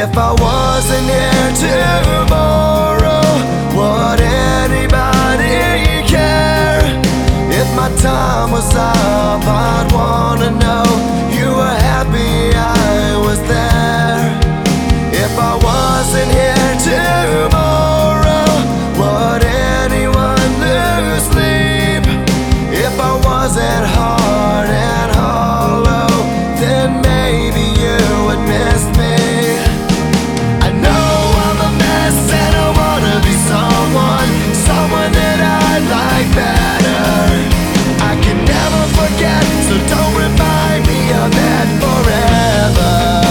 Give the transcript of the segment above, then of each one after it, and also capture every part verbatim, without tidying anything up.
If I wasn't here tomorrow, would anybody care? If my time was up, I'd wanna know you were happy I was there. If I wasn't here tomorrow, would anyone lose sleep? If I wasn't hard and hollow, then maybe you would miss me. I know I'm a mess and I wanna be someone, someone that I'd like better. I can never forget, so don't remind me of that forever.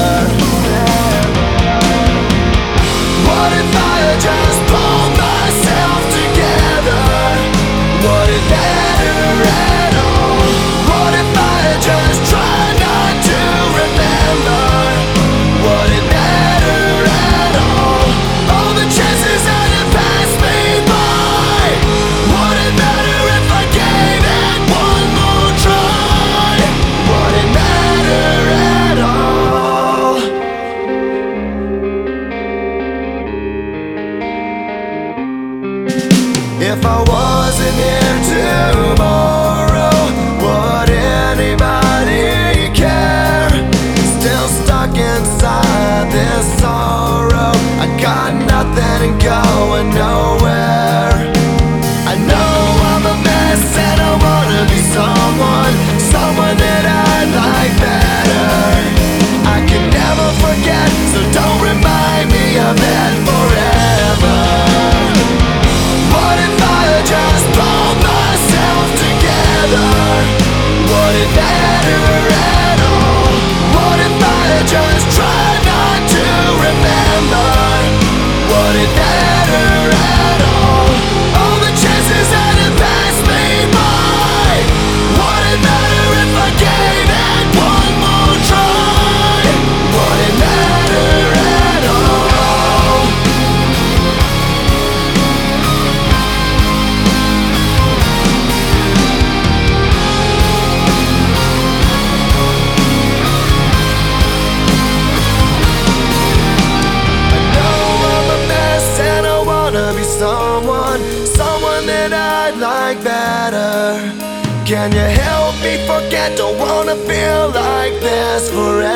What if I had just pulled myself together? Would it matter at all? What if I had just tried not to remember? Would it matter at all? All the chances that had passed me by. Would it matter if I gave it one more try? Would it matter at all? If I wasn't here tomorrow, would anybody care? Still stuck inside this sorrow, I got nothing and going nowhere. I know I'm a mess and I wanna be someone, someone that I'd like better. I can never forget, so don't remind me of that forever. What if I had just pulled myself together? Would it matter at all? What if I had just tried not to remember? Would it matter at all? All the chances that had passed me by. Would it matter if I gave it one more try? Would it matter at all? Someone, someone that I'd like better. Can you help me forget? Don't wanna feel like this forever.